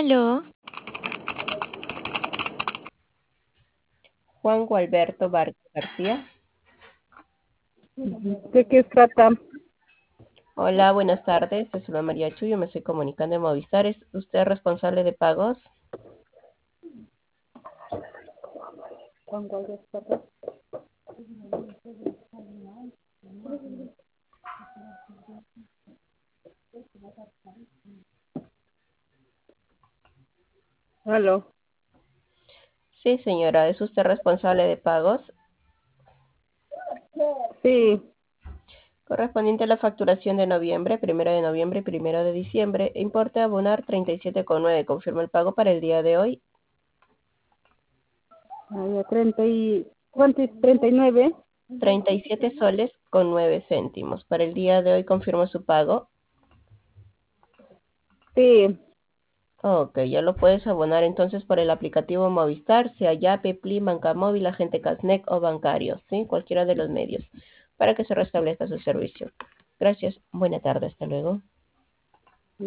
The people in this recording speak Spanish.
Aló, Juan Gualberto Vargas García. ¿De qué trata? Hola, buenas tardes. Soy Zulma María Chu. Yo me estoy comunicando de Movistar. ¿Es usted responsable de pagos? Aló. Sí, señora. ¿Es usted responsable de pagos? Sí, Correspondiente a la facturación de noviembre, 1 de noviembre y 1 de diciembre, importe a abonar 37,9. Confirma el pago para el día de hoy. había 30 y... ¿Cuánto es? 39. 37 soles con 9 céntimos. Para el día de hoy confirmo su pago. Sí, Ok, ya lo puedes abonar entonces por el aplicativo Movistar, sea Yape, Plin, Banca Móvil, Agente Casnec o bancario, ¿sí? Cualquiera de los medios, para que se restablezca su servicio. Gracias, buena tarde, hasta luego.